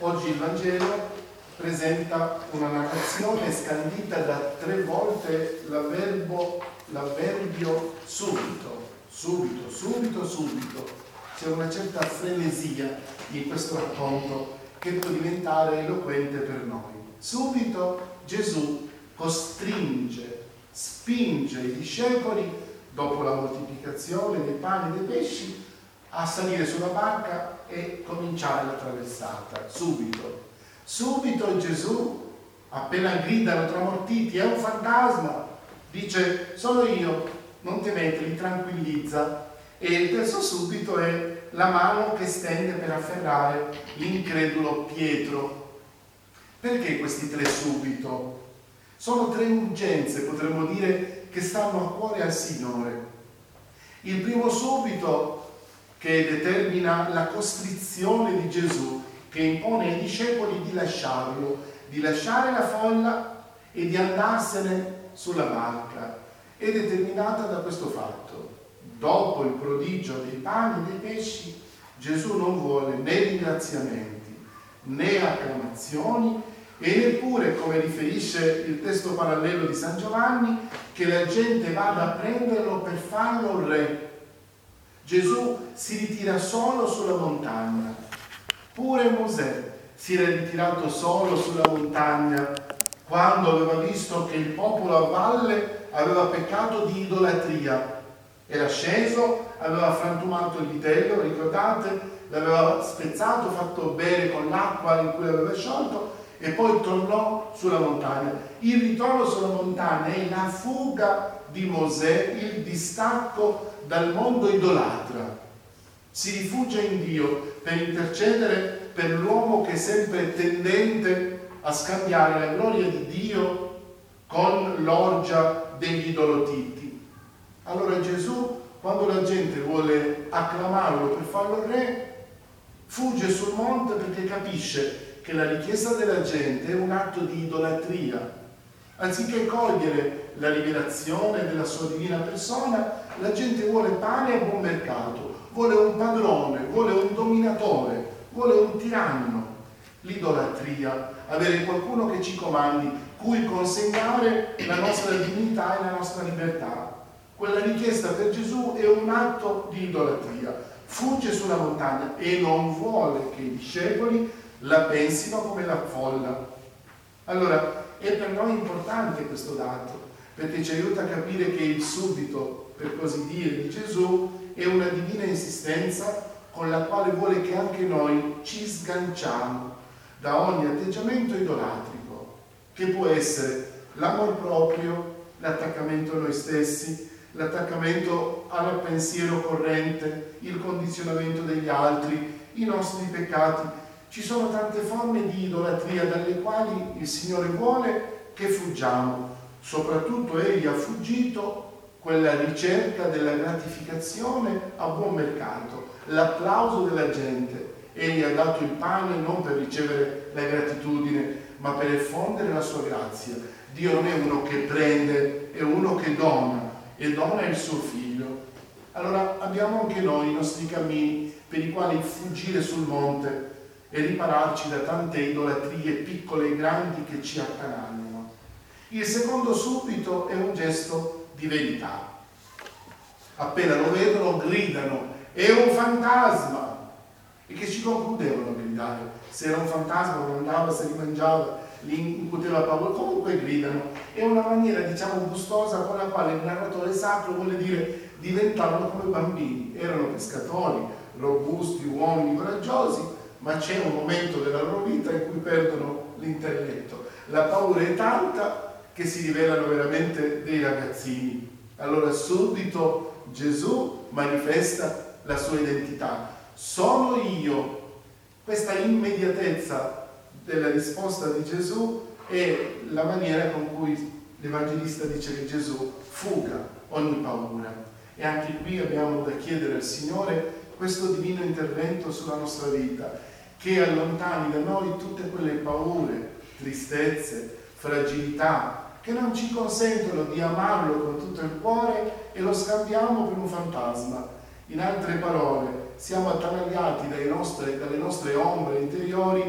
Oggi il Vangelo presenta una narrazione scandita da 3 volte l'avverbio subito, subito, subito, subito. C'è una certa frenesia in questo racconto che può diventare eloquente per noi. Subito Gesù costringe, spinge i discepoli, dopo la moltiplicazione dei pani e dei pesci, a salire sulla barca e cominciare la traversata. Subito Gesù, appena gridano tramortiti, è un fantasma, dice sono io, non temete, li tranquillizza. E il terzo subito è la mano che stende per afferrare l'incredulo Pietro. Perché questi 3 subito? Sono 3 urgenze, potremmo dire, che stanno a cuore al Signore. Il primo subito che determina la costrizione di Gesù, che impone ai discepoli di lasciarlo, di lasciare la folla e di andarsene sulla barca, è determinata da questo fatto. Dopo il prodigio dei pani e dei pesci, Gesù non vuole né ringraziamenti, né acclamazioni, e neppure, come riferisce il testo parallelo di San Giovanni, che la gente vada a prenderlo per farlo re. Gesù si ritira solo sulla montagna. Pure Mosè si era ritirato solo sulla montagna quando aveva visto che il popolo a valle aveva peccato di idolatria. Era sceso, aveva frantumato il vitello, ricordate? L'aveva spezzato, fatto bere con l'acqua in cui l'aveva sciolto e poi tornò sulla montagna. Il ritorno sulla montagna è la fuga di Mosè, il distacco dal mondo idolatra. Si rifugia in Dio per intercedere per l'uomo che è sempre tendente a scambiare la gloria di Dio con l'orgia degli idolotiti. Allora Gesù, quando la gente vuole acclamarlo per farlo re, fugge sul monte perché capisce che la richiesta della gente è un atto di idolatria. Anziché cogliere la rivelazione della sua divina persona, la gente vuole pane a buon mercato, vuole un padrone, vuole un dominatore, vuole un tiranno. L'idolatria, avere qualcuno che ci comandi, cui consegnare la nostra dignità e la nostra libertà. Quella richiesta per Gesù è un atto di idolatria. Fugge sulla montagna e non vuole che i discepoli la pensino come la folla. Allora, è per noi importante questo dato, perché ci aiuta a capire che il subito, per così dire, di Gesù è una divina insistenza con la quale vuole che anche noi ci sganciamo da ogni atteggiamento idolatrico, che può essere l'amor proprio, l'attaccamento a noi stessi, l'attaccamento al pensiero corrente, il condizionamento degli altri, i nostri peccati. Ci sono tante forme di idolatria dalle quali il Signore vuole che fuggiamo. Soprattutto Egli ha fuggito quella ricerca della gratificazione a buon mercato, l'applauso della gente. Egli ha dato il pane non per ricevere la gratitudine, ma per effondere la sua grazia. Dio non è uno che prende, è uno che dona, e dona il suo figlio. Allora abbiamo anche noi i nostri cammini per i quali fuggire sul monte e ripararci da tante idolatrie piccole e grandi che ci accanagliano. Il secondo subito è un gesto di verità. Appena lo vedono gridano, è un fantasma! E che ci concludevano a gridare? Se era un fantasma non andava, se li mangiava, li incuteva paura, comunque gridano. È una maniera, diciamo, gustosa con la quale il narratore sacro vuole dire diventavano come bambini. Erano pescatori, robusti, uomini coraggiosi, ma c'è un momento della loro vita in cui perdono l'intelletto. La paura è tanta che si rivelano veramente dei ragazzini. Allora subito Gesù manifesta la sua identità. Sono io. Questa immediatezza della risposta di Gesù è la maniera con cui l'Evangelista dice che Gesù fuga ogni paura. E anche qui abbiamo da chiedere al Signore questo divino intervento sulla nostra vita, che allontani da noi tutte quelle paure, tristezze, fragilità, che non ci consentono di amarlo con tutto il cuore e lo scambiamo per un fantasma. In altre parole, siamo attanagliati dalle nostre ombre interiori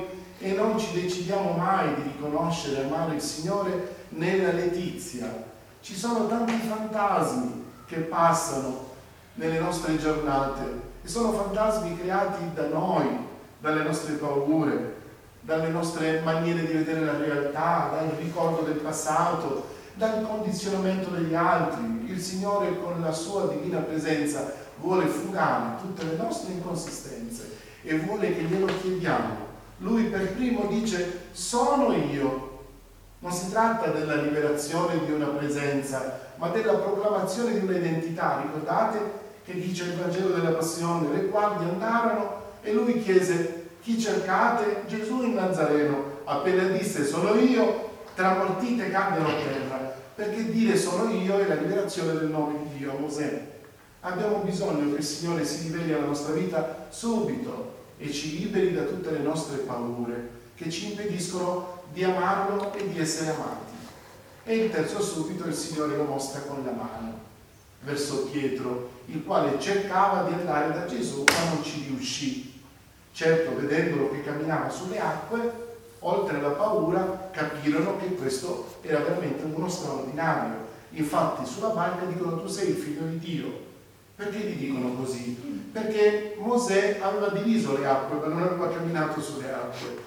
e non ci decidiamo mai di riconoscere e amare il Signore nella letizia. Ci sono tanti fantasmi che passano nelle nostre giornate e sono fantasmi creati da noi, dalle nostre paure, dalle nostre maniere di vedere la realtà, dal ricordo del passato, dal condizionamento degli altri. Il Signore con la sua divina presenza vuole fugare tutte le nostre inconsistenze e vuole che glielo chiediamo. Lui per primo dice: sono io. Non si tratta della liberazione di una presenza, ma della proclamazione di un'identità. Ricordate che dice il Vangelo della Passione: le guardie andarono e lui chiese: chi cercate? Gesù il Nazareno. Appena disse sono io, tramortite caddero a terra, perché dire sono io è la liberazione del nome di Dio a Mosè. Abbiamo bisogno che il Signore si riveli alla nostra vita subito e ci liberi da tutte le nostre paure che ci impediscono di amarlo e di essere amati. E il terzo subito il Signore lo mostra con la mano verso Pietro, il quale cercava di andare da Gesù ma non ci riuscì. Certo, vedendolo che camminava sulle acque, oltre alla paura, capirono che questo era veramente uno straordinario. Infatti sulla barca dicono: tu sei il figlio di Dio. Perché gli dicono così? Perché Mosè aveva diviso le acque ma non aveva camminato sulle acque.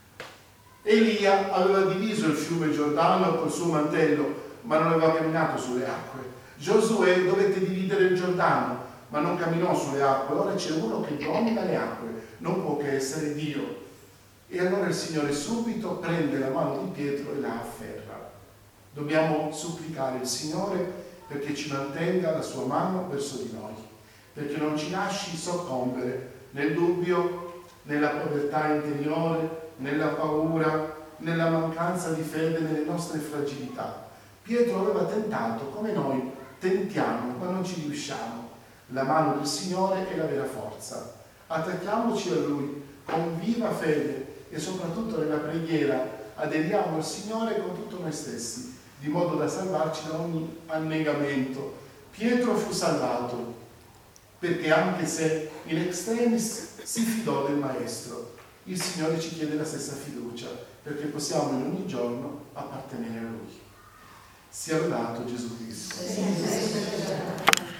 Elia aveva diviso il fiume Giordano col suo mantello ma non aveva camminato sulle acque. Giosuè dovette dividere il Giordano ma non camminò sulle acque. Ora c'è uno che domina le acque, non può che essere Dio. E allora il Signore subito prende la mano di Pietro e la afferra. Dobbiamo supplicare il Signore perché ci mantenga la sua mano verso di noi, perché non ci lasci soccombere nel dubbio, nella povertà interiore, nella paura, nella mancanza di fede, nelle nostre fragilità. Pietro aveva tentato come noi tentiamo ma non ci riusciamo. La mano del Signore è la vera forza. Attacchiamoci a Lui con viva fede e soprattutto nella preghiera aderiamo al Signore con tutto noi stessi, di modo da salvarci da ogni annegamento. Pietro fu salvato perché anche se in extremis si fidò del Maestro, il Signore ci chiede la stessa fiducia perché possiamo in ogni giorno appartenere a Lui. Sia lodato Gesù Cristo.